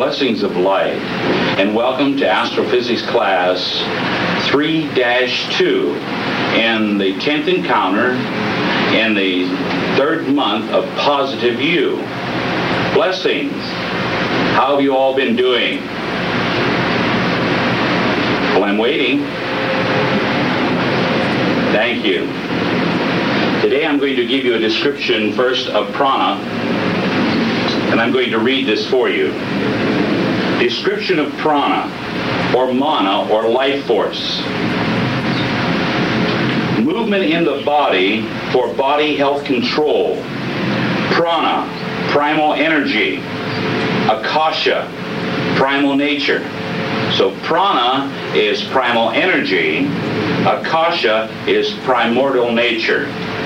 Blessings of light, and welcome to Astrophysics class 3-2 in the 10th encounter in the 3rd month of Positive You. Blessings. How have you all been doing? Well, I'm waiting. Thank you. Today I'm going to give you a description first of prana, and I'm going to read this for you. Description of prana, or mana, or life force. Movement in the body for body health control. Prana, primal energy. Akasha, primal nature. So prana is primal energy. Akasha is primordial nature.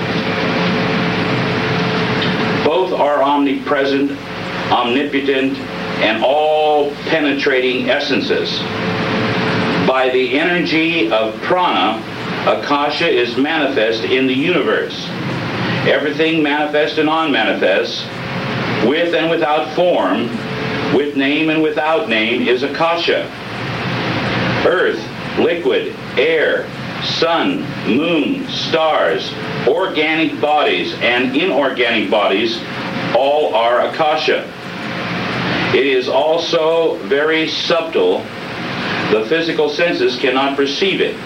Both are omnipresent, omnipotent, and all-penetrating essences. By the energy of prana, Akasha is manifest in the universe. Everything manifest and unmanifest, with and without form, with name and without name, is Akasha. Earth, liquid, air, sun, moon, stars, organic bodies, and inorganic bodies, all are Akasha. It is also very subtle. The physical senses cannot perceive it.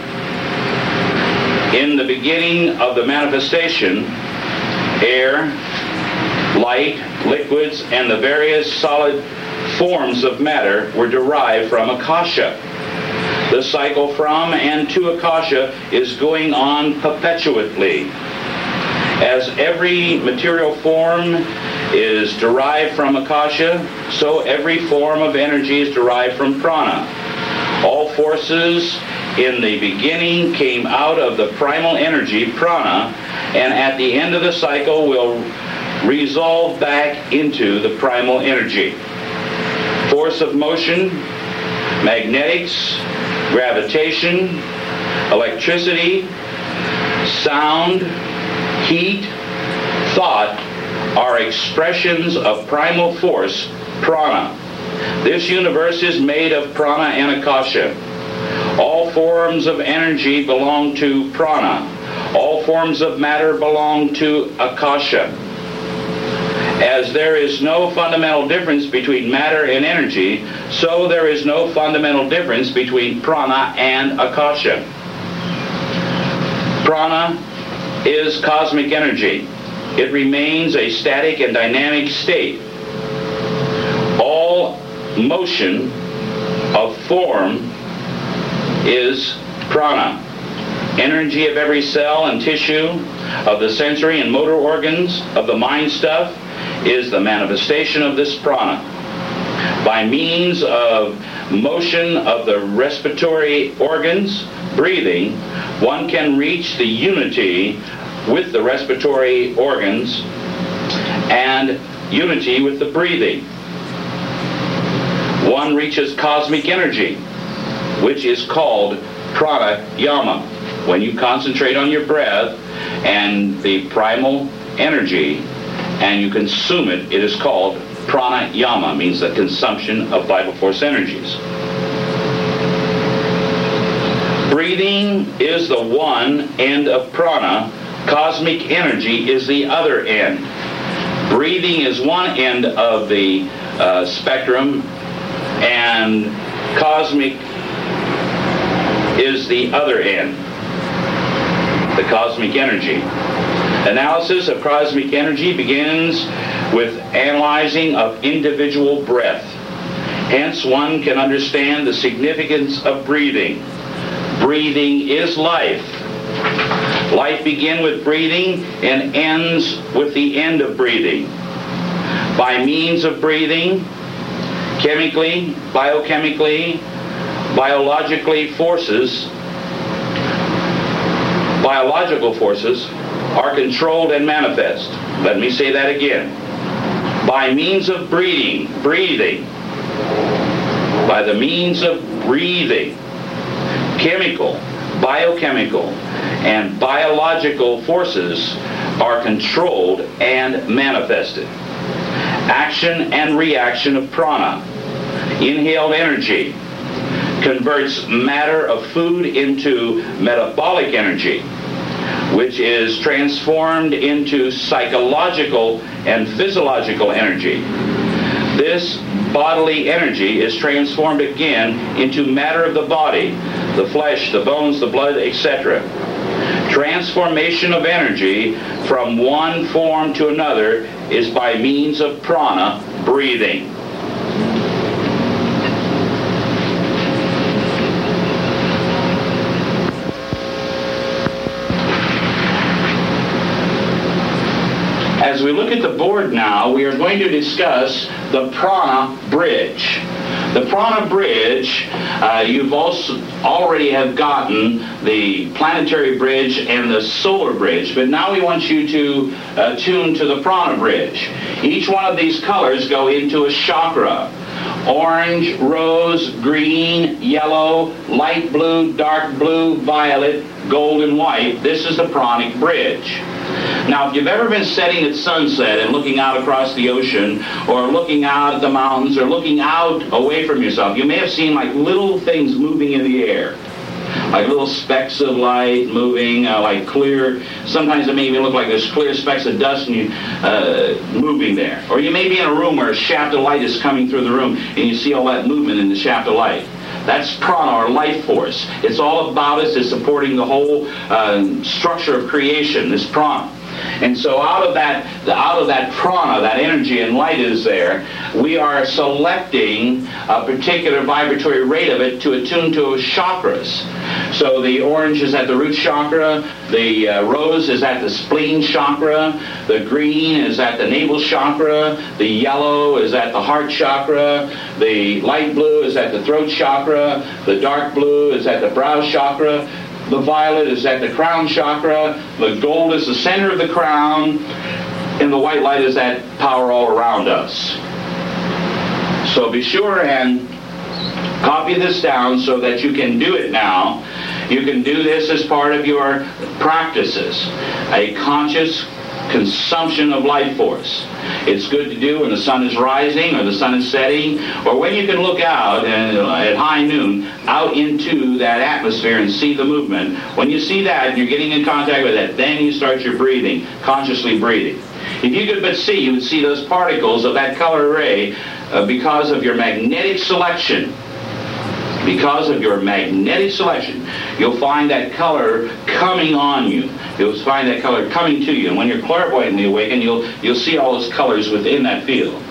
In the beginning of the manifestation, air, light, liquids, and the various solid forms of matter were derived from Akasha. The cycle from and to Akasha is going on perpetually. As every material form is derived from Akasha, so every form of energy is derived from prana. All forces in the beginning came out of the primal energy, prana, and at the end of the cycle will resolve back into the primal energy. Force of motion, magnetics, gravitation, electricity, sound, heat, thought are expressions of primal force, prana. This universe is made of prana and Akasha. All forms of energy belong to prana. All forms of matter belong to Akasha. As there is no fundamental difference between matter and energy, so there is no fundamental difference between prana and Akasha. Prana is cosmic energy. It remains a static and dynamic state. All motion of form is prana. Energy of every cell and tissue, of the sensory and motor organs, of the mind stuff, is the manifestation of this prana. By means of motion of the respiratory organs, breathing, one can reach the unity with the respiratory organs and unity with the breathing. One reaches cosmic energy, which is called pranayama. When you concentrate on your breath and the primal energy and you consume it, it is called pranayama, means the consumption of vital force energies. Breathing is the one end of prana. Cosmic energy is the other end. Breathing is one end of the spectrum, and cosmic is the other end. The cosmic energy. Analysis of cosmic energy begins with analyzing of individual breath. Hence, one can understand the significance of breathing. Breathing is life. Life begins with breathing and ends with the end of breathing. By means of breathing, chemically, biochemically, biological forces are controlled and manifest. Let me say that again. By means of breathing, by the means of breathing, chemical, biochemical, and biological forces are controlled and manifested. Action and reaction of prana. Inhaled energy converts matter of food into metabolic energy, which is transformed into psychological and physiological energy. This bodily energy is transformed again into matter of the body, the flesh, the bones, the blood, etc. Transformation of energy from one form to another is by means of prana, breathing. As we look at the board now, we are going to discuss the prana bridge. The prana bridge, you've also already have gotten the planetary bridge and the solar bridge, but now we want you to tune to the prana bridge. Each one of these colors go into a chakra. Orange, rose, green, yellow, light blue, dark blue, violet, gold, and white. This is the pranic bridge. Now, if you've ever been sitting at sunset and looking out across the ocean, or looking out at the mountains, or looking out away from yourself, you may have seen like little things moving in the air. Like little specks of light moving, like clear, sometimes it may even look like there's clear specks of dust moving there. Or you may be in a room where a shaft of light is coming through the room and you see all that movement in the shaft of light. That's prana, or life force. It's all about us. It's supporting the whole structure of creation, this prana. And so out of that prana, that energy and light is there, we are selecting a particular vibratory rate of it to attune to chakras. So the orange is at the root chakra, the rose is at the spleen chakra, the green is at the navel chakra, the yellow is at the heart chakra, the light blue is at the throat chakra, the dark blue is at the brow chakra, the violet is at the crown chakra, the gold is the center of the crown, and the white light is that power all around us. So be sure and copy this down so that you can do it now. You can do this as part of your practices. A conscious consumption of life force. It's good to do when the sun is rising or the sun is setting, or when you can look out at high noon out into that atmosphere and see the movement. When you see that, you're getting in contact with that, then you start your breathing, consciously breathing. If you could but see, you would see those particles of that color array because of your magnetic selection. Because of your magnetic selection, you'll find that color coming on you. You'll find that color coming to you. And when you're clairvoyantly awakened, you'll see all those colors within that field.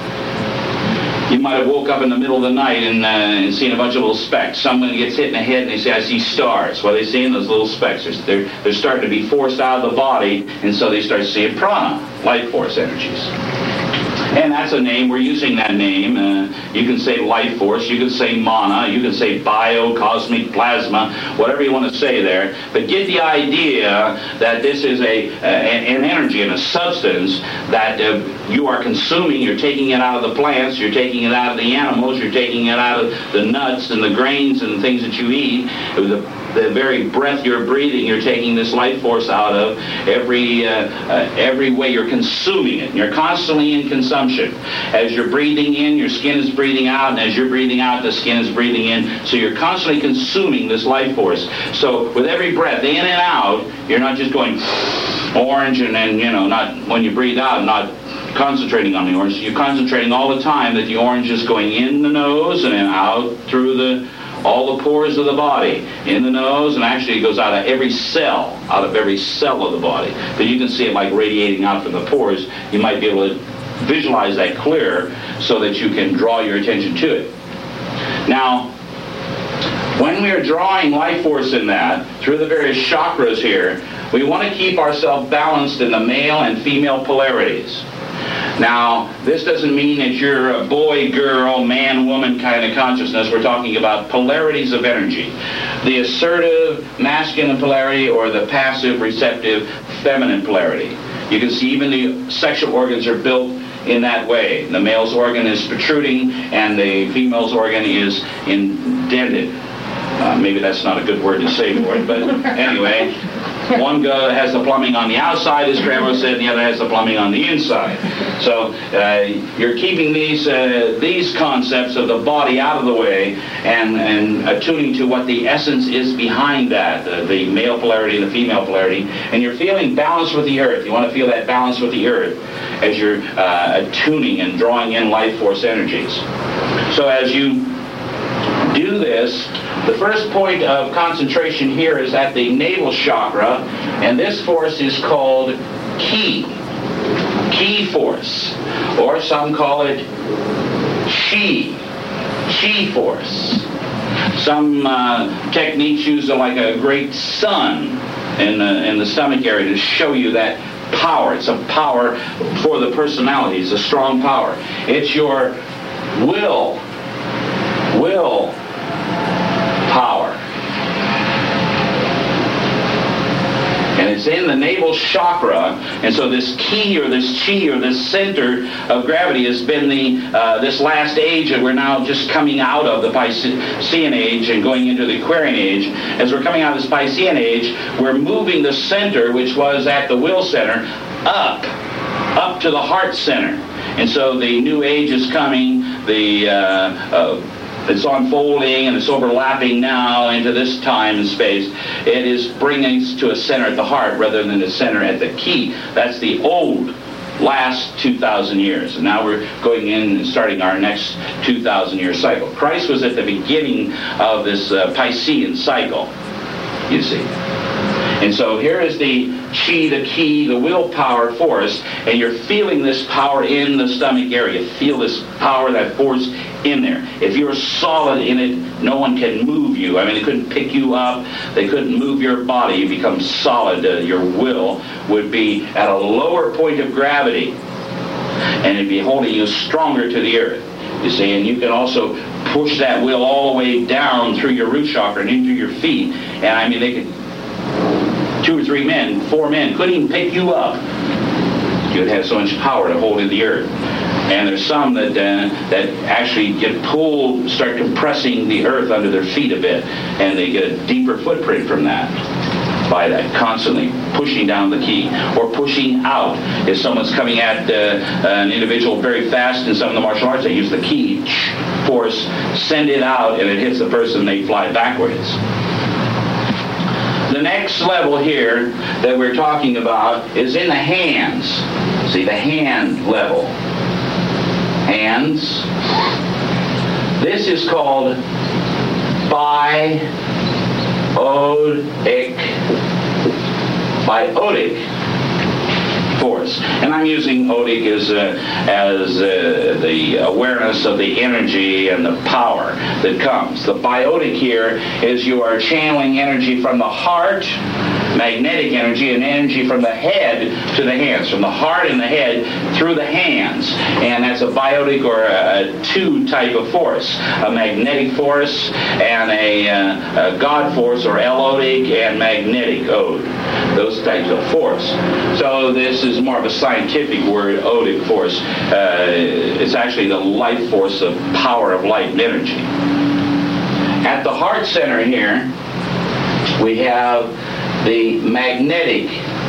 You might have woke up in the middle of the night and seen a bunch of little specks. Someone gets hit in the head and they say, I see stars. Well, they're seeing those little specks. They're starting to be forced out of the body, and so they start seeing prana, life force energies. And that's a name. We're using that name. You can say life force. You can say mana. You can say bio, cosmic, plasma, whatever you want to say there. But get the idea that this is an energy and a substance that you are consuming. You're taking it out of the plants. You're taking it out of the animals. You're taking it out of the nuts and the grains and the things that you eat. The very breath you're breathing, you're taking this life force out of every way you're consuming it. You're constantly in consumption. As you're breathing in, your skin is breathing out, and as you're breathing out, the skin is breathing in. So you're constantly consuming this life force. So with every breath in and out, you're not just going orange and then, not when you breathe out, not concentrating on the orange. You're concentrating all the time that the orange is going in the nose and then out through all the pores of the body, in the nose, and actually it goes out of every cell of the body. But you can see it like radiating out from the pores. You might be able to visualize that clearer so that you can draw your attention to it. Now, when we are drawing life force in that, through the various chakras here, we want to keep ourselves balanced in the male and female polarities. Now, this doesn't mean that you're a boy, girl, man, woman kind of consciousness. We're talking about polarities of energy. The assertive masculine polarity or the passive receptive feminine polarity. You can see even the sexual organs are built in that way. The male's organ is protruding and the female's organ is indented. Maybe that's not a good word to say for it, but anyway. One has the plumbing on the outside, as Trevor said, and the other has the plumbing on the inside. So you're keeping these concepts of the body out of the way and attuning to what the essence is behind that, the male polarity and the female polarity, and you're feeling balance with the earth. You want to feel that balance with the earth as you're attuning and drawing in life force energies. So as you do this, the first point of concentration here is at the navel chakra, and this force is called ki force, or some call it chi force. Some techniques use like a great sun in the stomach area to show you that power. It's a power for the personality. It's a strong power. It's your will power. And it's in the navel chakra, and so this ki or this chi or this center of gravity has been this last age that we're now just coming out of, the Piscean age, and going into the Aquarian age. As we're coming out of this Piscean age, we're moving the center, which was at the will center, up to the heart center. And so the new age is coming, it's unfolding and it's overlapping now into this time and space. It is bringing us to a center at the heart rather than a center at the ki. That's the old last 2,000 years. And now we're going in and starting our next 2,000-year cycle. Christ was at the beginning of this Piscean cycle, you see. And so here is the chi, the ki, the willpower force, and you're feeling this power in the stomach area. You feel this power, that force in there. If you're solid in it, no one can move you. I mean, they couldn't pick you up. They couldn't move your body. You become solid. Your will would be at a lower point of gravity, and it'd be holding you stronger to the earth. You see, and you can also push that will all the way down through your root chakra and into your feet. And I mean, they could... 2 or 3 men, 4 men, couldn't even pick you up. You'd have so much power to hold in the earth. And there's some that actually get pulled, start compressing the earth under their feet a bit, and they get a deeper footprint from that, by that, constantly pushing down the ki, or pushing out. If someone's coming at an individual very fast in some of the martial arts, they use the ki force, send it out, and it hits the person, they fly backwards. The next level here that we're talking about is in the hands. See, the hand level. Hands. This is called biotic force. And I'm using otic as the awareness of the energy and the power that comes. The biotic here is you are channeling energy from the heart, magnetic energy, and energy from the head to the hands, from the heart and the head through the hands. And that's a biotic or a two type of force, a magnetic force and a God force, or elotic and magnetic ode, those types of force. So this is more of a scientific word, odic force. It's actually the life force of power of light and energy. At the heart center here, we have the magnetic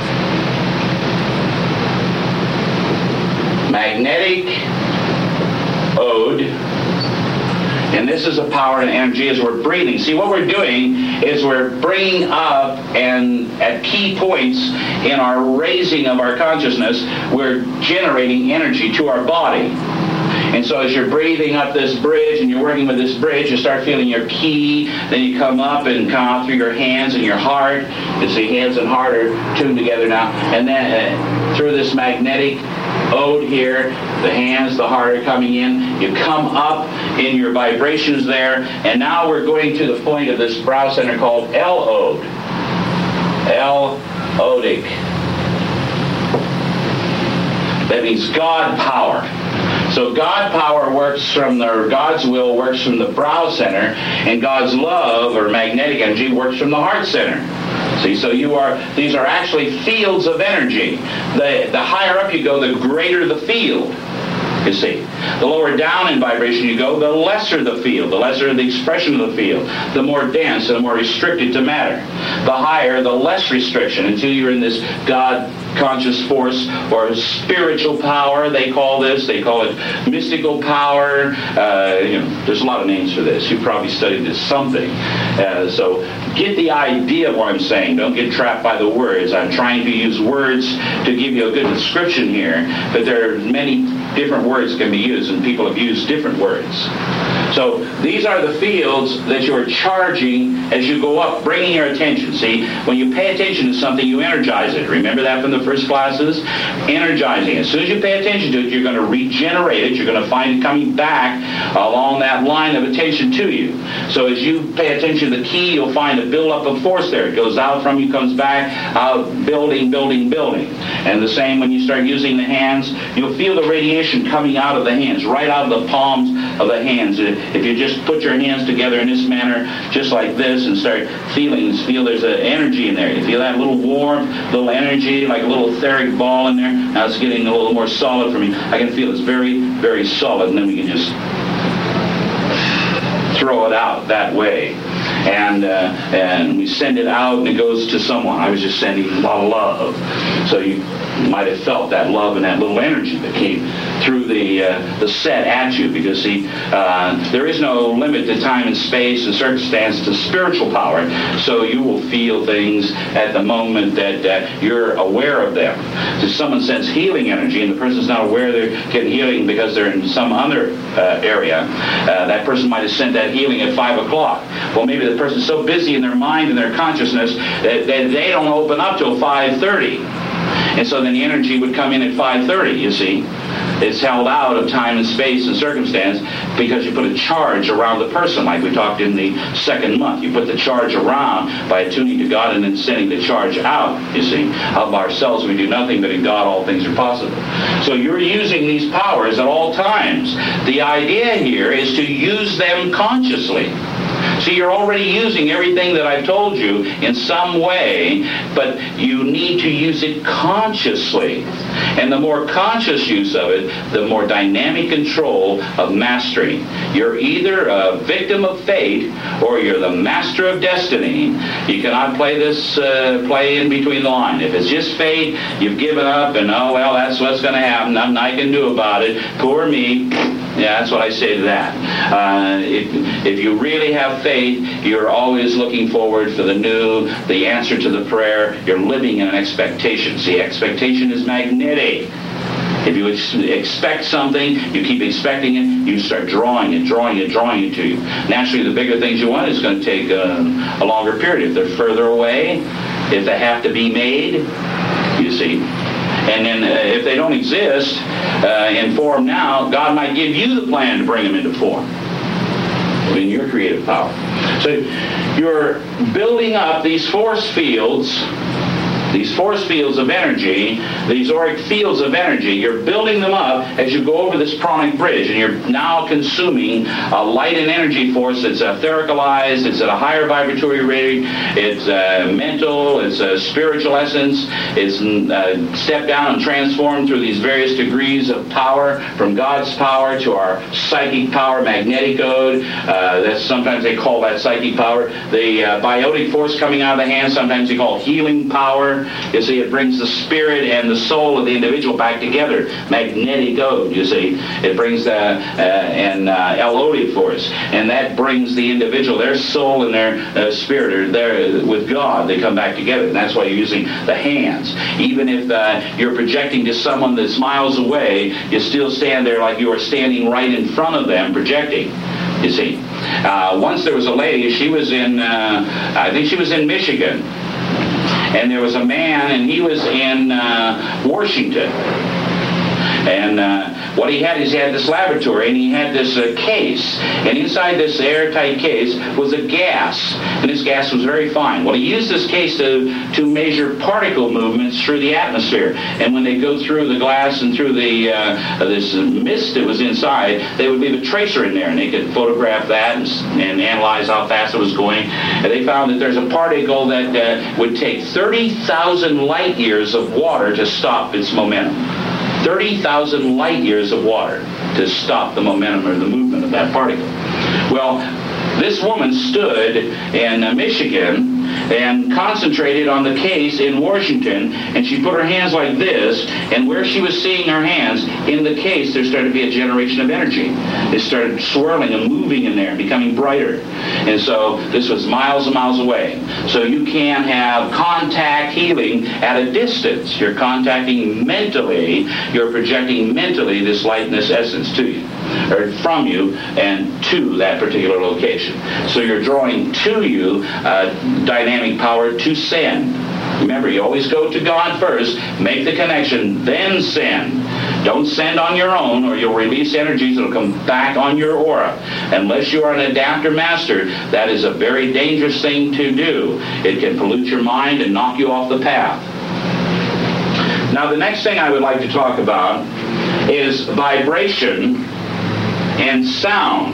ode, and this is a power and energy as we're breathing. See, what we're doing is we're bringing up, and at key points in our raising of our consciousness, we're generating energy to our body. And so as you're breathing up this bridge and you're working with this bridge, you start feeling your ki, then you come up and come out through your hands and your heart. You see, hands and heart are tuned together now. And then through this magnetic ode here, the hands, the heart are coming in. You come up in your vibrations there, and now we're going to the point of this brow center called L-ode. L-odic. That means God power. So God power works from God's will works from the brow center, and God's love or magnetic energy works from the heart center. See, so these are actually fields of energy. The higher up you go, the greater the field. You see, the lower down in vibration you go, the lesser the field, the lesser the expression of the field, the more dense and the more restricted to matter. The higher, the less restriction, until you're in this God conscious force or spiritual power, they call this. They call it mystical power. There's a lot of names for this. You've probably studied this something. So get the idea of what I'm saying. Don't get trapped by the words. I'm trying to use words to give you a good description here, but there are many different words that can be used, and people have used different words. So these are the fields that you're charging as you go up, bringing your attention. See, when you pay attention to something, you energize it. Remember that from the first classes? Energizing. As soon as you pay attention to it, you're going to regenerate it. You're going to find it coming back along that line of attention to you. So as you pay attention to the key, you'll find a buildup of force there. It goes out from you, comes back, out, building, building, building. And the same when you start using the hands, you'll feel the radiation coming out of the hands, right out of the palms of the hands. If you just put your hands together in this manner, just like this, and start feel there's an energy in there. You feel that little warm, little energy, like a little etheric ball in there. Now it's getting a little more solid for me. I can feel it's very, very solid, and then we can just throw it out that way. And we send it out, and it goes to someone. I was just sending a lot of love. So you might have felt that love and that little energy that came through the set at you, because see, there is no limit to time and space and circumstance to spiritual power, so you will feel things at the moment that you're aware of them. If someone sends healing energy and the person's not aware they're getting healing because they're in some other area, that person might have sent that healing at 5 o'clock. Well, maybe the person's so busy in their mind and their consciousness that they don't open up till 5:30. And so then the energy would come in at 5:30, you see. It's held out of time and space and circumstance because you put a charge around the person, like we talked in the second month. You put the charge around by attuning to God and then sending the charge out, you see. Of ourselves we do nothing, but in God all things are possible. So you're using these powers at all times. The idea here is to use them consciously. See, you're already using everything that I've told you in some way, but you need to use it consciously. And the more conscious use of it, the more dynamic control of mastery. You're either a victim of fate or you're the master of destiny. You cannot play this play in between the line. If it's just fate, you've given up and, oh, well, that's what's going to happen. Nothing I can do about it. Poor me. Yeah, that's what I say to that. If you really have faith, you're always looking forward for the new, the answer to the prayer. You're living in an expectation. See, expectation is magnetic. If you expect something, you keep expecting it, you start drawing it to you. Naturally, the bigger things you want is going to take a longer period. If they're further away, if they have to be made, you see. And then if they don't exist in form now, God might give you the plan to bring them into form in your creative power. So you're building up these force fields of energy, these auric fields of energy. You're building them up as you go over this pranic bridge, and you're now consuming a light and energy force that's ethericalized, it's at a higher vibratory rate, it's mental, it's a spiritual essence, it's stepped down and transformed through these various degrees of power, from God's power to our psychic power, magnetic code. That's sometimes they call that psychic power. The biotic force coming out of the hand, sometimes they call healing power. You see, it brings the spirit and the soul of the individual back together. Magnetic code, you see. It brings elotic force. And that brings the individual, their soul and their spirit are there with God. They come back together. And that's why you're using the hands. Even if you're projecting to someone that's miles away, you still stand there like you are standing right in front of them projecting. You see. Once there was a lady, she was in, I think she was in Michigan. And there was a man, and he was in Washington. And what he had is he had this laboratory, and he had this case. And inside this airtight case was a gas. And this gas was very fine. Well, he used this case to measure particle movements through the atmosphere. And when they go through the glass and through the this mist that was inside, they would leave a tracer in there. And they could photograph that and analyze how fast it was going. And they found that there's a particle that would take 30,000 light years of water to stop its momentum. 30,000 light years of water to stop the momentum or the movement of that particle. Well, this woman stood in Michigan and concentrated on the case in Washington, and she put her hands like this, and where she was seeing her hands, in the case, there started to be a generation of energy. It started swirling and moving in there and becoming brighter. And so this was miles and miles away. So you can have contact healing at a distance. You're contacting mentally, you're projecting mentally this light and this essence to you, or from you and to that particular location. So you're drawing to you dynamic power to send. Remember, you always go to God first, make the connection, then send. Don't send on your own, or you'll release energies that will come back on your aura. Unless you are an adapter master, that is a very dangerous thing to do. It can pollute your mind and knock you off the path. Now, the next thing I would like to talk about is vibration and sound.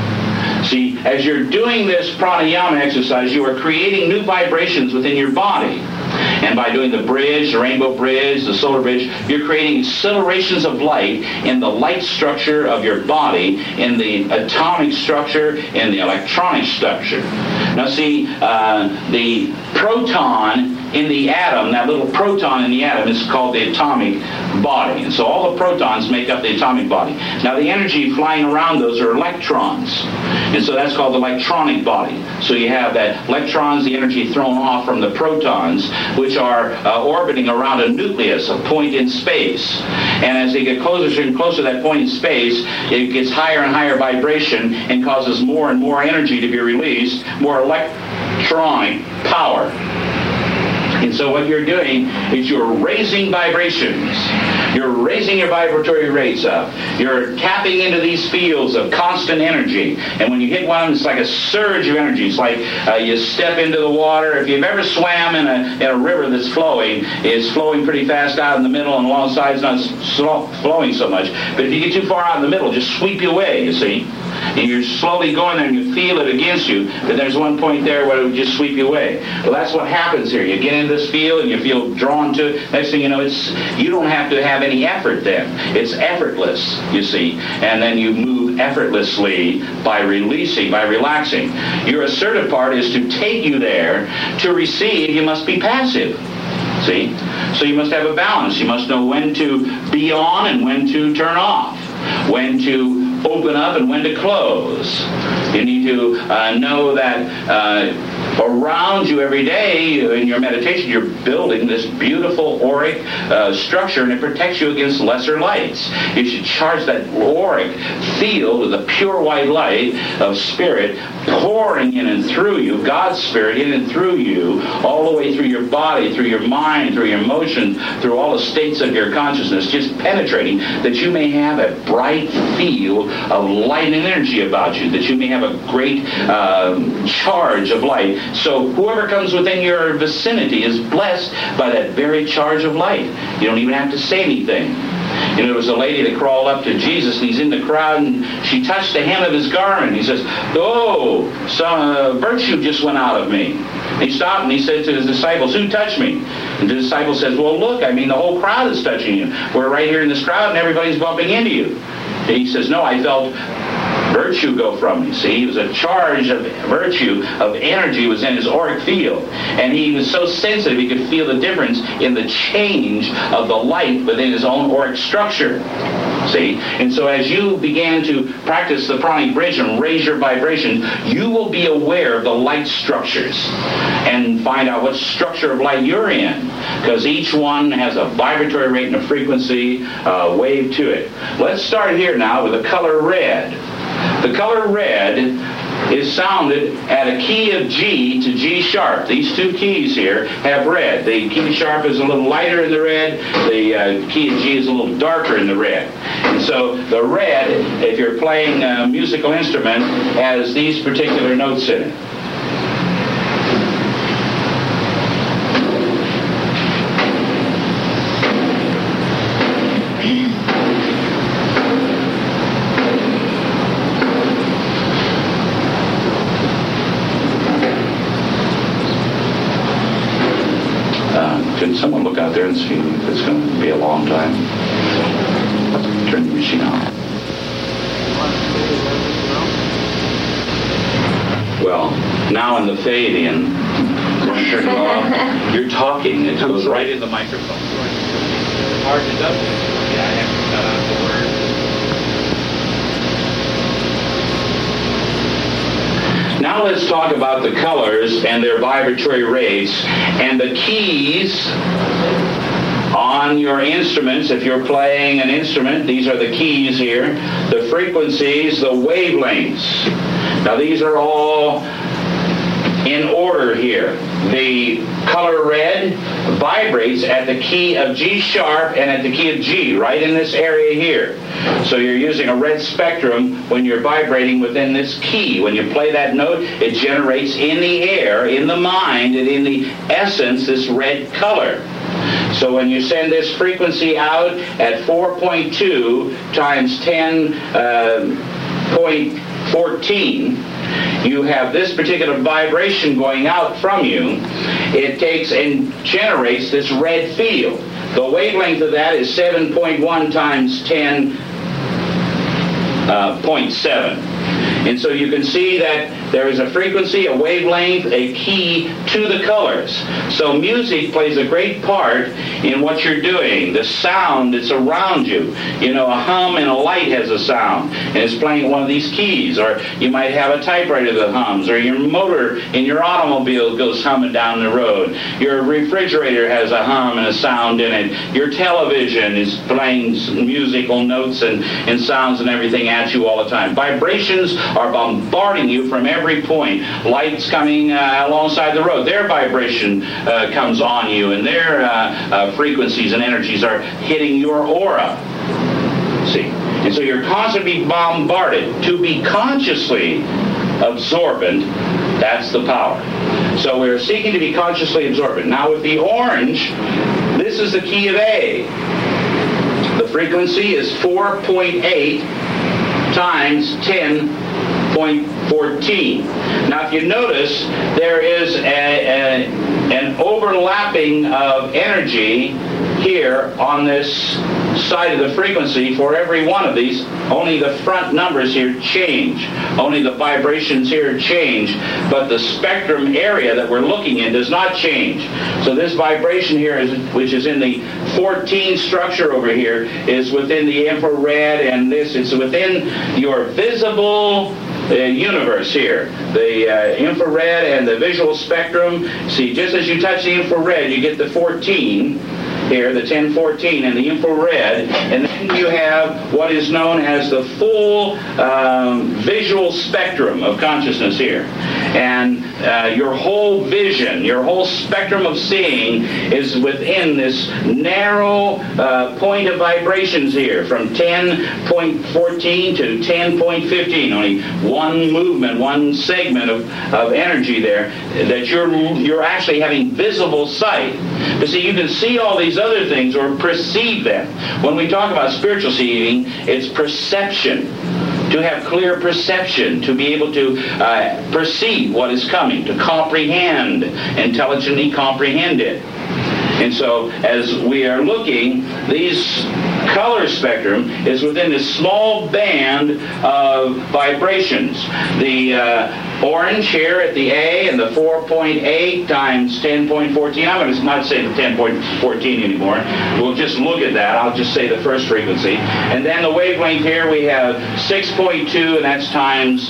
See, as you're doing this pranayama exercise, you are creating new vibrations within your body. And by doing the bridge, the rainbow bridge, the solar bridge, you're creating accelerations of light in the light structure of your body, in the atomic structure, in the electronic structure. Now see, the proton in the atom, that little proton in the atom, is called the atomic body. And so all the protons make up the atomic body. Now the energy flying around those are electrons. And so that's called the electronic body. So you have that electrons, the energy thrown off from the protons, which are orbiting around a nucleus, a point in space. And as they get closer and closer to that point in space, it gets higher and higher vibration and causes more and more energy to be released, more electronic power. And so what you're doing is you're raising vibrations. You're raising your vibratory rates up. You're tapping into these fields of constant energy. And when you hit one, it's like a surge of energy. It's like you step into the water. If you've ever swam in a river that's flowing, it's flowing pretty fast out in the middle, and alongside it's not flowing so much. But if you get too far out in the middle, it'll just sweep you away, you see. And you're slowly going there and you feel it against you, but there's one point there where it would just sweep you away. Well, that's what happens here. You get into this field and you feel drawn to it. Next thing you know, you don't have to have any effort then. It's effortless, you see. And then you move effortlessly by releasing, by relaxing. Your assertive part is to take you there. To receive, you must be passive. See? So you must have a balance. You must know when to be on and when to turn off. When to open up and when to close. You need to know that around you every day in your meditation, you're building this beautiful auric structure, and it protects you against lesser lights. You should charge that auric field with a pure white light of spirit pouring in and through you, God's spirit in and through you, all the way through your body, through your mind, through your emotions, through all the states of your consciousness, just penetrating, that you may have a bright field of light and energy about you, that you may have a great charge of light. So whoever comes within your vicinity is blessed by that very charge of light. You don't even have to say anything. You know, there was a lady that crawled up to Jesus, and he's in the crowd, and she touched the hem of his garment. He says, "Oh, some virtue just went out of me." He stopped and he said to his disciples, "Who touched me?" And the disciple says, "Well, look, I mean, the whole crowd is touching you. We're right here in this crowd, and everybody's bumping into you." And he says, "No, I felt virtue go from me." See, it was a charge of virtue, of energy was in his auric field. And he was so sensitive he could feel the difference in the change of the light within his own auric structure. See? And so as you began to practice the pranic bridge and raise your vibration, you will be aware of the light structures and find out what structure of light you're in, because each one has a vibratory rate and a frequency wave to it. Let's start here now with the color red. The color red is sounded at a key of G to G sharp. These two keys here have red. The key sharp is a little lighter in the red. The key of G is a little darker in the red. And so the red, if you're playing a musical instrument, has these particular notes in it. Can someone look out there and see if it's going to be a long time? finishing off. Well, now in the fade-in, turn it off. You're talking. It goes right in the microphone. Hard to double. Yeah, I have to cut out the word. Now let's talk about the colors and their vibratory rates and the keys on your instruments. If you're playing an instrument, these are the keys here. The frequencies, the wavelengths. Now these are all in order here. The color red vibrates at the key of G sharp and at the key of G, right in this area here. So you're using a red spectrum when you're vibrating within this key. When you play that note, it generates in the air, in the mind, and in the essence, this red color. So when you send this frequency out at 4.2 times 10.14, you have this particular vibration going out from you. It takes and generates this red field. The wavelength of that is 7.1 times 10.7. And so you can see that there is a frequency, a wavelength, a key to the colors. So music plays a great part in what you're doing. The sound that's around you. You know, a hum in a light has a sound, and it's playing one of these keys. Or you might have a typewriter that hums, or your motor in your automobile goes humming down the road. Your refrigerator has a hum and a sound in it. Your television is playing musical notes and sounds and everything at you all the time. Vibrations are bombarding you from every point. Lights coming alongside the road, their vibration comes on you, and their frequencies and energies are hitting your aura. See? And so you're constantly bombarded. To be consciously absorbent, that's the power. So we're seeking to be consciously absorbent. Now with the orange, this is the key of A. The frequency is 4.8 times 10.14. Now if you notice, there is an overlapping of energy here on this side of the frequency for every one of these. Only the front numbers here change. Only the vibrations here change. But the spectrum area that we're looking in does not change. So this vibration here, which is in the 14 structure over here, is within the infrared, and this is within your visible universe here. The infrared and the visual spectrum. See, just as you touch the infrared, you get the 14 here, the 1014 and the infrared, and then you have what is known as the full visual spectrum of consciousness here. And your whole vision, your whole spectrum of seeing is within this narrow point of vibrations here, from 10.14 to 10.15. Only one movement, one segment of energy there that you're actually having visible sight. But see, you can see all these other things or perceive them. When we talk about spiritual seeing, it's perception. To have clear perception, to be able to perceive what is coming, to comprehend, intelligently comprehend it. And so, as we are looking, these color spectrum is within this small band of vibrations. The orange here at the A and the 4.8 times 10.14. I'm going to not say the 10.14 anymore. We'll just look at that. I'll just say the first frequency. And then the wavelength here we have 6.2, and that's times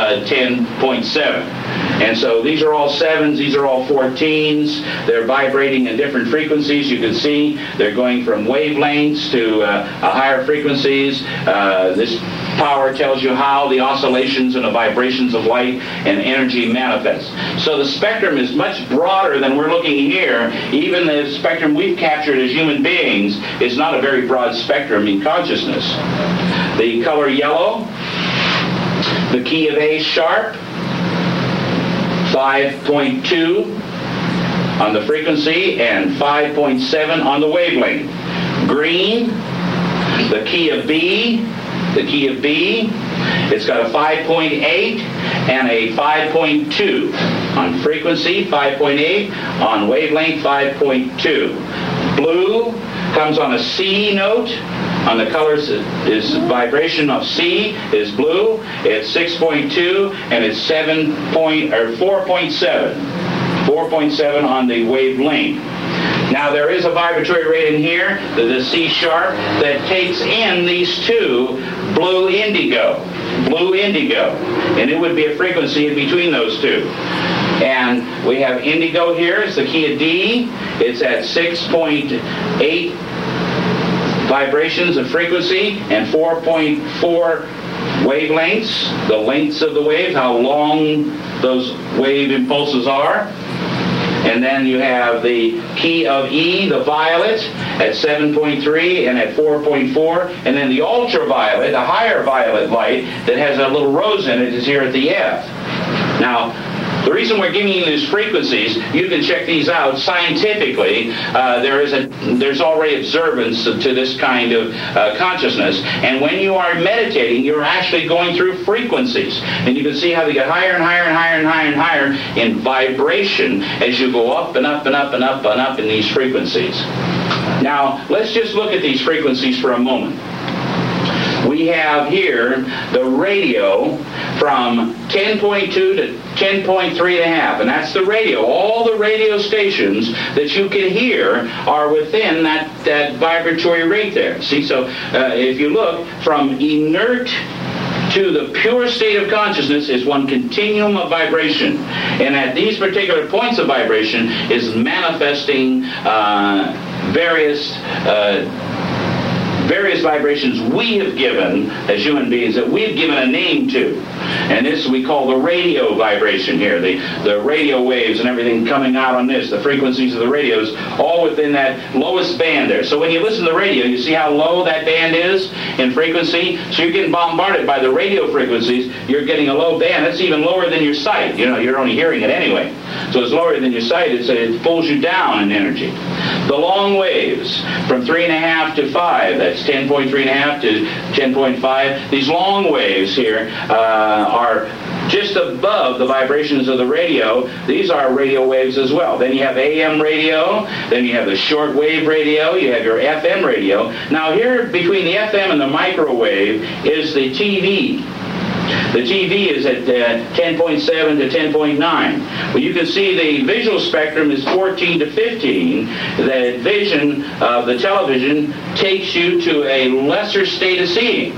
10.7. And so these are all 7s, these are all 14s. They're vibrating in different frequencies. You can see they're going from wavelengths to higher frequencies. This power tells you how the oscillations and the vibrations of light and energy manifest. So the spectrum is much broader than we're looking here. Even the spectrum we've captured as human beings is not a very broad spectrum in consciousness. The color yellow, the key of A sharp, 5.2 on the frequency and 5.7 on the wavelength. Green, the key of B, it's got a 5.8 and a 5.2 on frequency, 5.8 on wavelength, 5.2. Blue comes on a C note, on the colors is vibration of C is blue. It's 6.2 and it's 4.7. 4.7 on the wavelength. Now there is a vibratory rate in here, the C sharp, that takes in these two blue indigo, and it would be a frequency in between those two. And we have indigo here, it's the key of D. It's at 6.8 vibrations of frequency and 4.4 wavelengths, the lengths of the wave, how long those wave impulses are. And then you have the key of E, the violet, at 7.3 and at 4.4. And then the ultraviolet, the higher violet light that has a little rose in it, is here at the F. Now, the reason we're giving you these frequencies, you can check these out scientifically. There's already observance to this kind of consciousness. And when you are meditating, you're actually going through frequencies. And you can see how they get higher and higher and higher and higher and higher in vibration as you go up and up and up and up and up in these frequencies. Now, let's just look at these frequencies for a moment. We have here the radio from 10.2 to 10.3.5, and that's the radio. All the radio stations that you can hear are within that vibratory rate there. See, so if you look from inert to the pure state of consciousness is one continuum of vibration. And at these particular points of vibration is manifesting various vibrations we have given as human beings, that we've given a name to. And this we call the radio vibration here, the radio waves and everything coming out on this, the frequencies of the radios, all within that lowest band there. So when you listen to the radio, you see how low that band is in frequency? So you're getting bombarded by the radio frequencies, you're getting a low band. That's even lower than your sight. You know, you're only hearing it anyway. So it's lower than your sight. It pulls you down in energy. The long waves from 3.5 to 5, that's 10.3.5 to 10.5. These long waves here are just above the vibrations of the radio. These are radio waves as well. Then you have AM radio, then you have the short wave radio, you have your FM radio. Now here between the FM and the microwave is the TV. The TV is at 10.7 to 10.9. Well, you can see the visual spectrum is 14 to 15. The vision of the television takes you to a lesser state of seeing.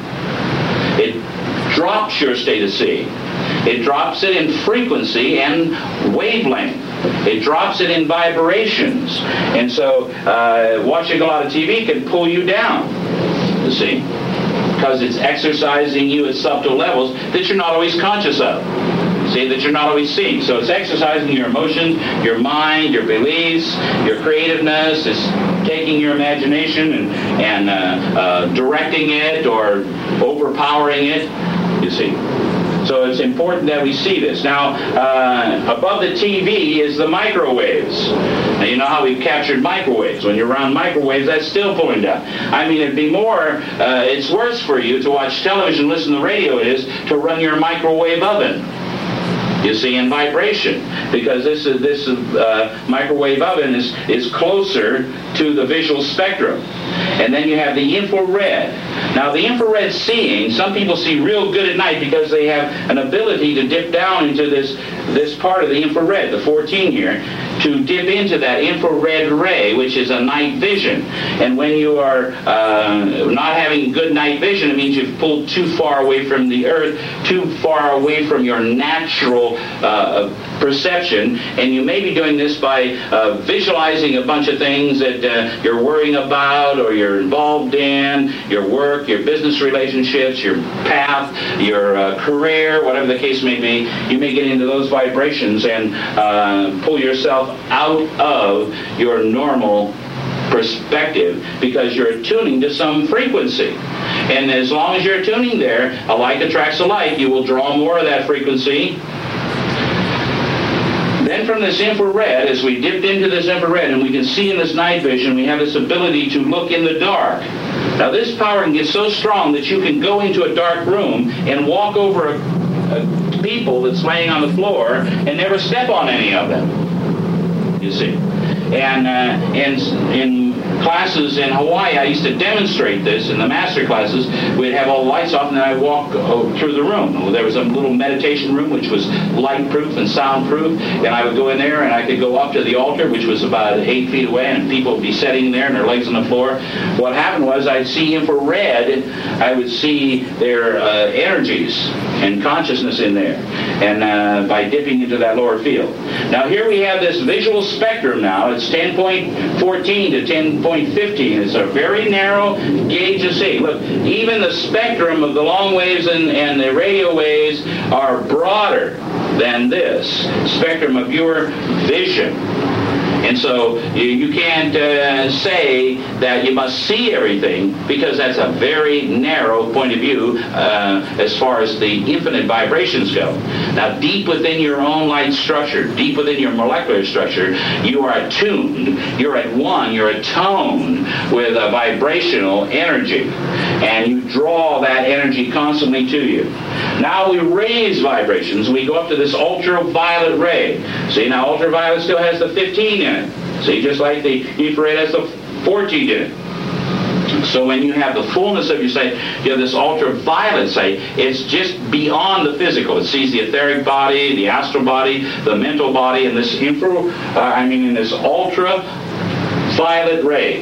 It drops your state of seeing. It drops it in frequency and wavelength. It drops it in vibrations. And so watching a lot of TV can pull you down, you see, because it's exercising you at subtle levels that you're not always conscious of. See, that you're not always seeing. So it's exercising your emotions, your mind, your beliefs, your creativeness. It's taking your imagination and directing it or overpowering it, you see. So it's important that we see this. Now, above the TV is the microwaves. Now, you know how we've captured microwaves. When you're around microwaves, that's still pulling down. I mean, it'd be more, it's worse for you to watch television, listen to the radio, it is to run your microwave oven. You see, in vibration, because this microwave oven is closer to the visual spectrum. And then you have the infrared. Now, the infrared seeing, some people see real good at night because they have an ability to dip down into this part of the infrared, the 14 here, to dip into that infrared ray, which is a night vision. And when you are not having good night vision, it means you've pulled too far away from the earth, too far away from your natural perception, and you may be doing this by visualizing a bunch of things that you're worrying about or you're involved in, your work, your business relationships, your path, your career, whatever the case may be. You may get into those vibrations and pull yourself out of your normal perspective because you're attuning to some frequency. And as long as you're attuning there, a like attracts a like. You will draw more of that frequency. Then from this infrared, as we dipped into this infrared, and we can see in this night vision, we have this ability to look in the dark. Now this power can get so strong that you can go into a dark room and walk over a people that's laying on the floor and never step on any of them. You see. And in classes in Hawaii, I used to demonstrate this in the master classes. We'd have all the lights off, and then I'd walk through the room. There was a little meditation room which was light-proof and sound-proof, and I would go in there, and I could go up to the altar, which was about 8 feet away, and people would be sitting there and their legs on the floor. What happened was I'd see infrared. I would see their energies and consciousness in there, and by dipping into that lower field. Now here we have this visual spectrum now. It's 10.14 to 10.15. It's a very narrow gauge to see. Look, even the spectrum of the long waves and the radio waves are broader than this spectrum of your vision. And so you can't say that you must see everything, because that's a very narrow point of view as far as the infinite vibrations go. Now, deep within your own light structure, deep within your molecular structure, you are attuned, you're at one, you're atoned with a vibrational energy, and you draw that energy constantly to you. Now we raise vibrations. We go up to this ultraviolet ray. See, now ultraviolet still has the 15 in it. See, just like the infrared has the 14 in it. So when you have the fullness of your sight, you have this ultraviolet sight. It's just beyond the physical. It sees the etheric body, the astral body, the mental body, and this in this ultraviolet ray.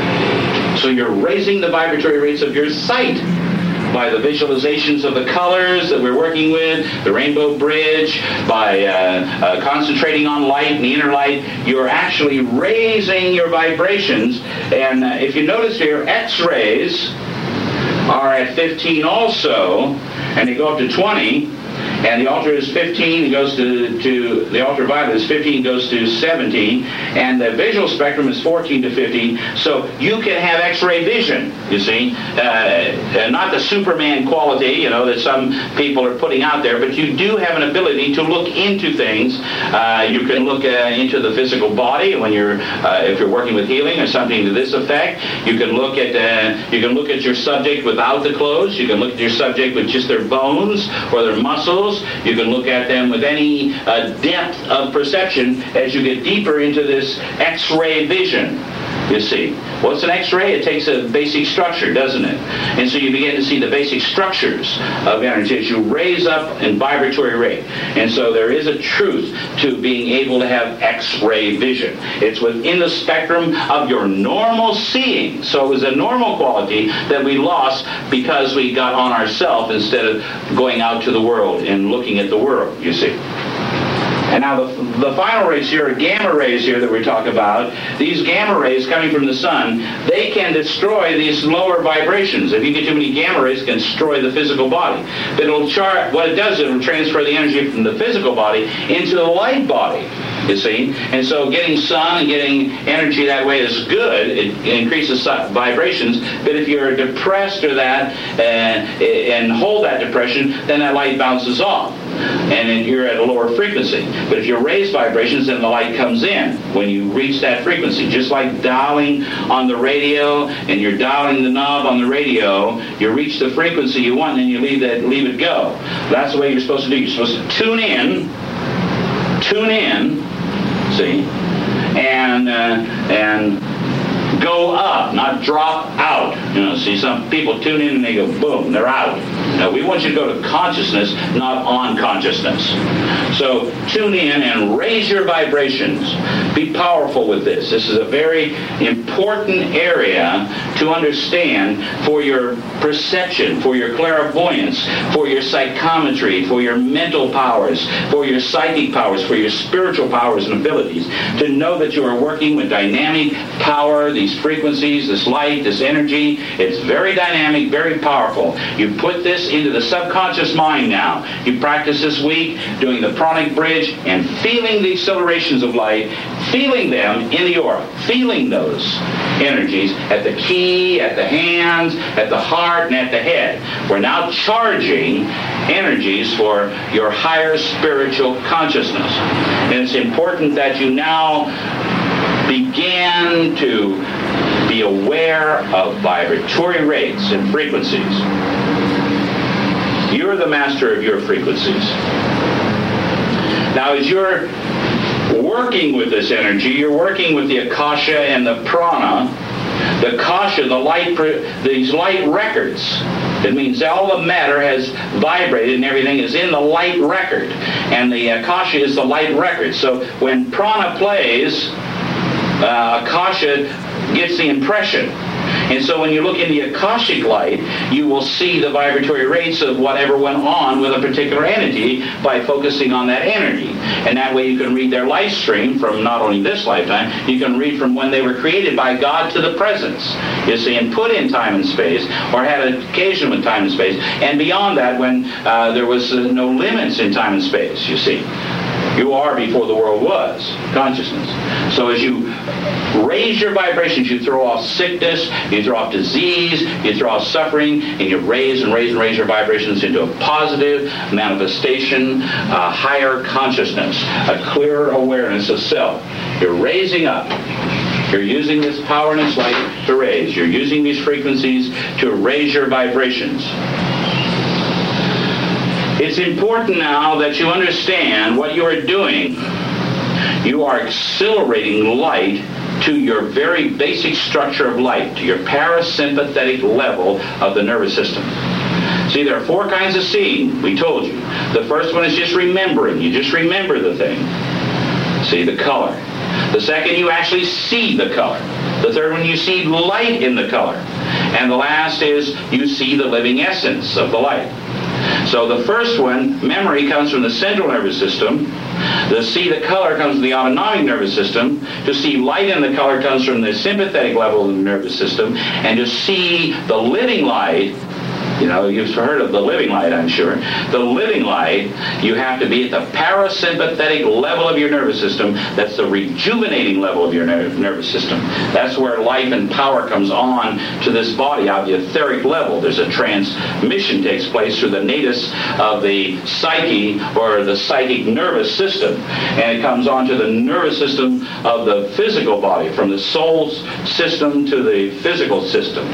So you're raising the vibratory rates of your sight by the visualizations of the colors that we're working with, the rainbow bridge, by concentrating on light and the inner light. You're actually raising your vibrations. And if you notice here, X-rays are at 15 also, and they go up to 20. And the ultra is 15, it goes to the ultraviolet is 15, goes to 17, and the visual spectrum is 14 to 15. So you can have X-ray vision, you see, not the Superman quality, you know, that some people are putting out there, but you do have an ability to look into things. You can look into the physical body when you're, if you're working with healing or something to this effect. You can look at your subject without the clothes. You can look at your subject with just their bones or their muscles. You can look at them with any depth of perception as you get deeper into this X-ray vision, you see. What's an X-ray? It takes a basic structure, doesn't it? And so you begin to see the basic structures of energy as you raise up in vibratory rate. And so there is a truth to being able to have X-ray vision. It's within the spectrum of your normal seeing. So it was a normal quality that we lost because we got on ourselves instead of going out to the world and looking at the world, you see. And now the final rays here are gamma rays here that we talk about. These gamma rays coming from the sun, they can destroy these lower vibrations. If you get too many gamma rays, it can destroy the physical body. But what it does, it will transfer the energy from the physical body into the light body, you see. And so getting sun and getting energy that way is good. It increases vibrations. But if you're depressed or that, and hold that depression, then that light bounces off. And then you're at a lower frequency. But if you raise vibrations, then the light comes in when you reach that frequency. Just like dialing on the radio, and you're dialing the knob on the radio, you reach the frequency you want, and then you leave it go. That's the way you're supposed to do. You're supposed to tune in, see, and go up, not drop out. You know, see, some people tune in and they go boom, they're out. No, we want you to go to consciousness, not on consciousness. So tune in and raise your vibrations. Be powerful with this. This is a very important area to understand for your perception, for your clairvoyance, for your psychometry, for your mental powers, for your psychic powers, for your spiritual powers and abilities. To know that you are working with dynamic power, these frequencies, this light, this energy. It's very dynamic, very powerful. You put this into the subconscious mind now. You practice this week doing the pranic bridge and feeling the accelerations of light, feeling them in the aura, feeling those energies at the key, at the hands, at the heart, and at the head. We're now charging energies for your higher spiritual consciousness. And it's important that you now begin to be aware of vibratory rates and frequencies. You're the master of your frequencies. Now, as you're working with this energy, you're working with the Akasha and the Prana, The Akasha, these light records. It means all the matter has vibrated and everything is in the light record. And the Akasha is the light record. So when prana plays, Akasha gets the impression. And so when you look in the Akashic light, you will see the vibratory rates of whatever went on with a particular entity by focusing on that energy. And that way you can read their life stream from not only this lifetime, you can read from when they were created by God to the presence. You see, and put in time and space, or had an occasion with time and space. And beyond that, when there was no limits in time and space, you see. You are before the world was, consciousness. So as you raise your vibrations, you throw off sickness, you throw off disease, you throw off suffering, and you raise and raise and raise your vibrations into a positive manifestation, a higher consciousness, a clearer awareness of self. You're raising up. You're using this power and this light to raise. You're using these frequencies to raise your vibrations. It's important now that you understand what you are doing. You are accelerating light to your very basic structure of light, to your parasympathetic level of the nervous system. See, there are 4 kinds of seeing, we told you. The first one is just remembering. You just remember the thing. See, the color. The second, you actually see the color. The third one, you see light in the color. And the last is you see the living essence of the light. So the first one, memory, comes from the central nervous system. To see the color comes from the autonomic nervous system. To see light in the color comes from the sympathetic level of the nervous system. And to see the living light, you know, you've heard of the living light, I'm sure. The living light, you have to be at the parasympathetic level of your nervous system. That's the rejuvenating level of your nervous system. That's where life and power comes on to this body at the etheric level. There's a transmission takes place through the natus of the psyche, or the psychic nervous system. And it comes on to the nervous system of the physical body, from the soul system to the physical system.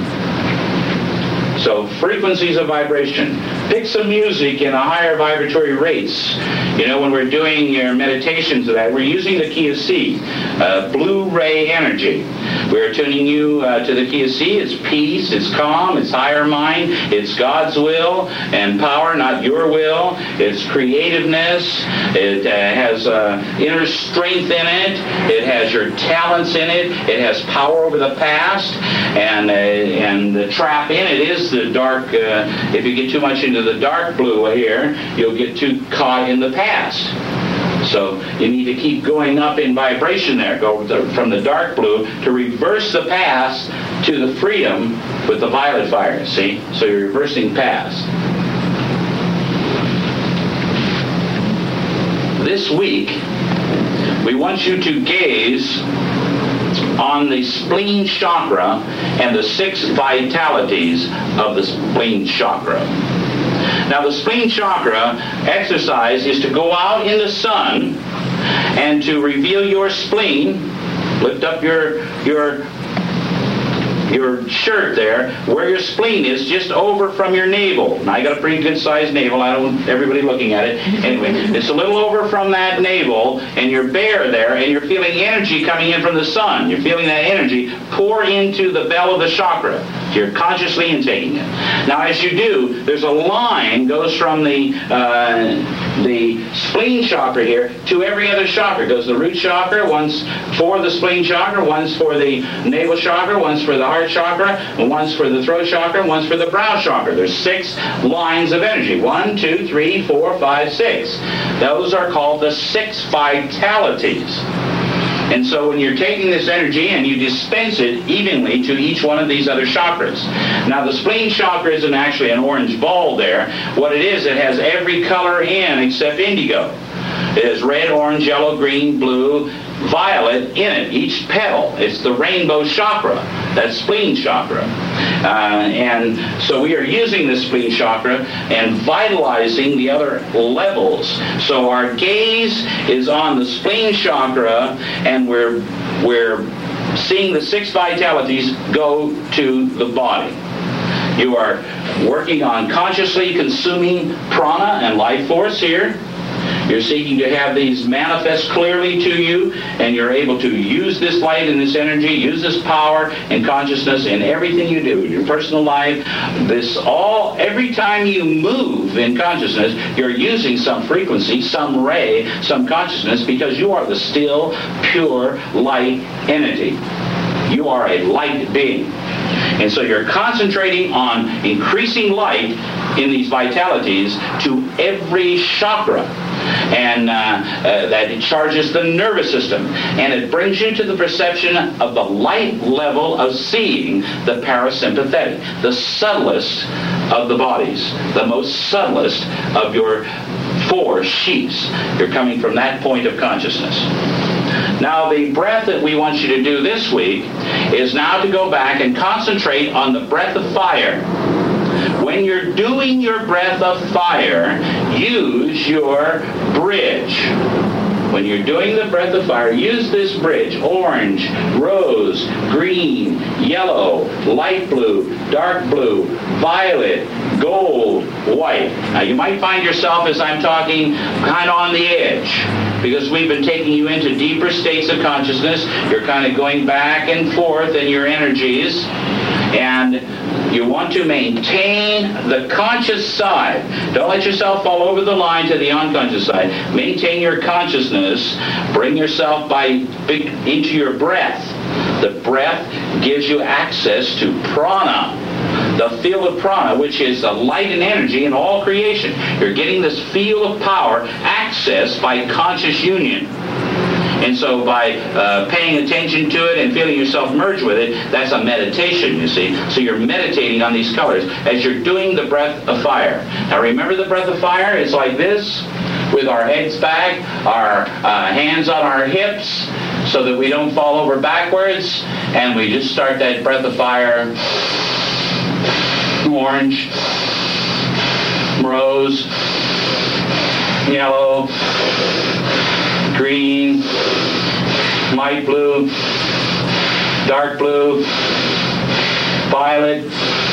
So frequencies of vibration. Pick some music in a higher vibratory rates. You know, when we're doing your meditations of that, we're using the key of C, blue ray energy. We're tuning you to the key of C. It's peace, it's calm, it's higher mind, it's God's will and power, not your will. It's creativeness. It has inner strength in it. It has your talents in it. It has power over the past. And the trap in it is the dark. If you get too much into the dark blue here, you'll get too caught in the past. So you need to keep going up in vibration there. Go from the dark blue to reverse the past to the freedom with the violet fire, see? So you're reversing past. This week, we want you to gaze on the spleen chakra and the 6 vitalities of the spleen chakra. Now, the spleen chakra exercise is to go out in the sun and to reveal your spleen. Lift up your shirt there, where your spleen is, just over from your navel. Now, I got a pretty good sized navel. I don't want everybody looking at it. Anyway, it's a little over from that navel, and you're bare there, and you're feeling energy coming in from the sun. You're feeling that energy pour into the bell of the chakra. You're consciously intaking it. Now, as you do, there's a line goes from the spleen chakra here to every other chakra. It goes the root chakra, one's for the spleen chakra, one's for the navel chakra, one's for the heart chakra, and one's for the throat chakra, and one's for the brow chakra. There's 6 lines of energy. 1, 2, 3, 4, 5, 6. Those are called the 6 vitalities. And so when you're taking this energy and you dispense it evenly to each one of these other chakras. Now, the spleen chakra isn't actually an orange ball there. What it is, it has every color in except indigo. It has red, orange, yellow, green, blue, violet in it, each petal. It's the rainbow chakra, that spleen chakra. And so we are using the spleen chakra and vitalizing the other levels. So our gaze is on the spleen chakra, and we're seeing the 6 vitalities go to the body. You are working on consciously consuming prana and life force here. You're seeking to have these manifest clearly to you, and you're able to use this light and this energy, use this power and consciousness in everything you do, in your personal life. Every time you move in consciousness, you're using some frequency, some ray, some consciousness, because you are the still, pure, light entity. You are a light being. And so you're concentrating on increasing light in these vitalities to every chakra. And that it charges the nervous system. And it brings you to the perception of the light level of seeing the parasympathetic, the subtlest of the bodies, the most subtlest of your four sheaths. You're coming from that point of consciousness. Now, the breath that we want you to do this week is now to go back and concentrate on the breath of fire. When you're doing your breath of fire, use your bridge. When you're doing the breath of fire, use this bridge: orange, rose, green, yellow, light blue, dark blue, violet, gold, white. Now, you might find yourself, as I'm talking, kind of on the edge, because we've been taking you into deeper states of consciousness. You're kind of going back and forth in your energies, and you want to maintain the conscious side. Don't let yourself fall over the line to the unconscious side. Maintain your consciousness. Bring yourself into your breath. The breath gives you access to prana, the field of prana, which is the light and energy in all creation. You're getting this field of power accessed by conscious union. And so by paying attention to it and feeling yourself merge with it, that's a meditation, you see. So you're meditating on these colors as you're doing the breath of fire. Now remember, the breath of fire is like this, with our heads back, our hands on our hips, so that we don't fall over backwards. And we just start that breath of fire. Orange, rose, yellow, green, light blue, dark blue, violet,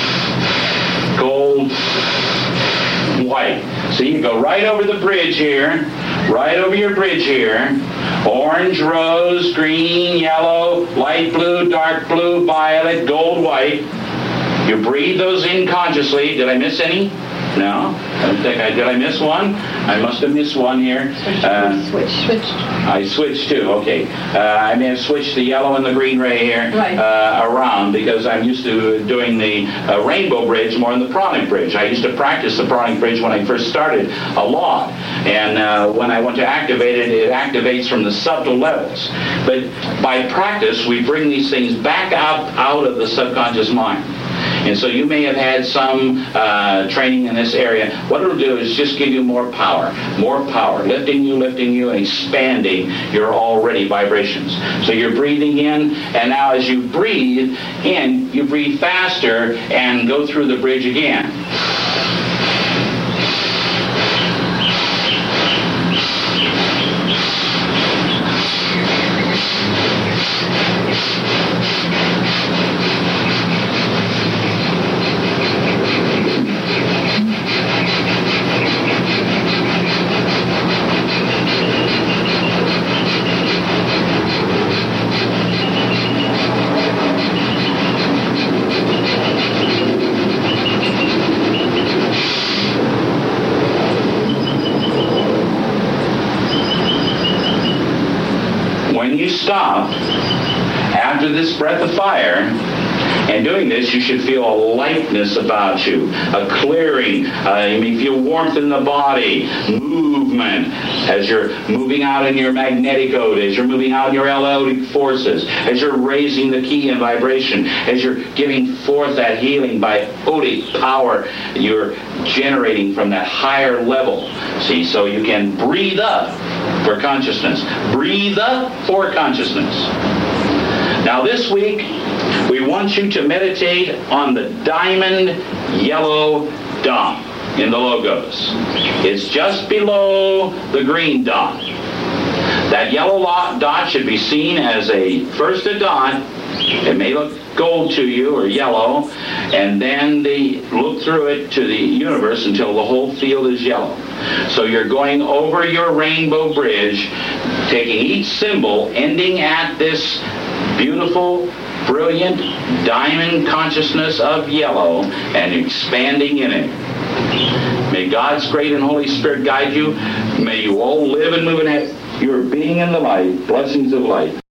gold, white. So you go right over the bridge here, right over your bridge here. Orange, rose, green, yellow, light blue, dark blue, violet, gold, white. You breathe those in consciously. Did I miss any? No? I don't think did I miss one? I must have missed one here. Switched. I switched too, okay. I may have switched the yellow and the green ray here around, because I'm used to doing the rainbow bridge more than the pranic bridge. I used to practice the pranic bridge when I first started a lot. And when I want to activate it, it activates from the subtle levels. But by practice, we bring these things back out of the subconscious mind. And so you may have had some training in this area. What it'll do is just give you more power, lifting you, and expanding your already vibrations. So you're breathing in, and now as you breathe in, you breathe faster and go through the bridge again. Stop after this breath of fire, and doing this, you should feel a lightness about you, a clearing. You may feel warmth in the body, movement as you're moving out in your magnetic ode, as you're moving out in your elliptic forces, as you're raising the key in vibration, as you're giving forth that healing by odic power you're generating from that higher level. See, so you can breathe up for consciousness. Breathe up for consciousness. Now this week, we want you to meditate on the diamond yellow dot in the logos. It's just below the green dot. That yellow dot should be seen as first a dot, It may look gold to you or yellow, and then they look through it to the universe until the whole field is yellow. So you're going over your rainbow bridge, taking each symbol, ending at this beautiful, brilliant diamond consciousness of yellow, and expanding in it. May God's great and Holy Spirit guide you. May you all live and move in your being in the light, blessings of light.